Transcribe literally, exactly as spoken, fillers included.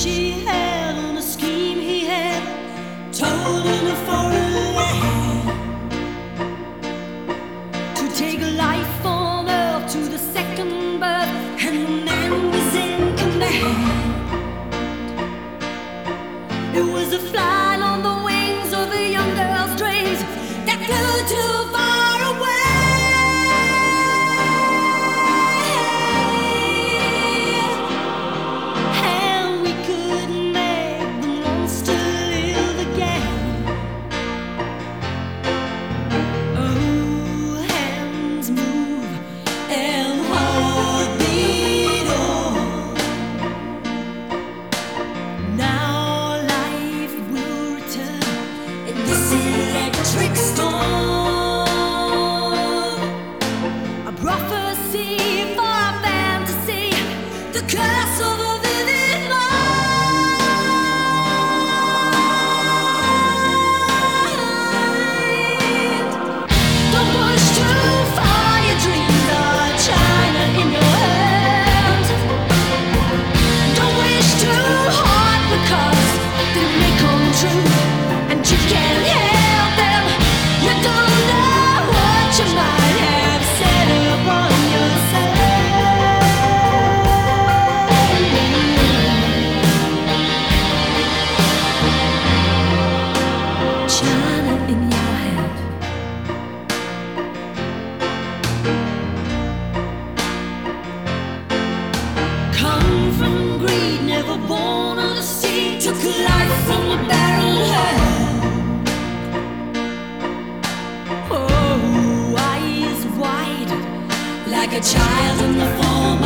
she had on a scheme he had told in a foreign land to take life on earth to the second birth, and the man was in command. It was a flight on the wings of a young girl's dreams that flew too far away. And we couldn't make the monster live again. Oh, hands move and heart beat on. Now life will return in this electric storm. A prophecy for a fantasy, the curse of a vivid mind. Don't push too far, your dreams are China in your hands. Don't wish too hard because they may come true, and you can't help them. You don't know what you might have set upon yourself. China in your hand. Come from greed, never born of the sea, took life from a barren hand. Oh, eyes wide like a child in the form